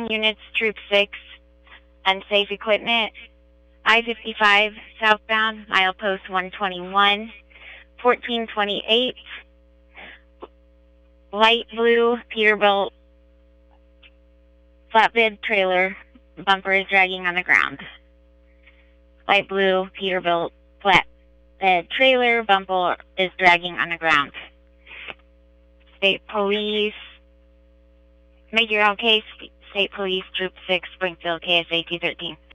units, Troop 6, unsafe equipment. I-55 southbound, milepost 121, 1428. Light blue Peterbilt flatbed trailer, bumper is dragging on the ground. Light blue Peterbilt flatbed trailer, bumper is dragging on the ground. State Police, make your own case. State Police, Troop 6, Springfield, KSA 213.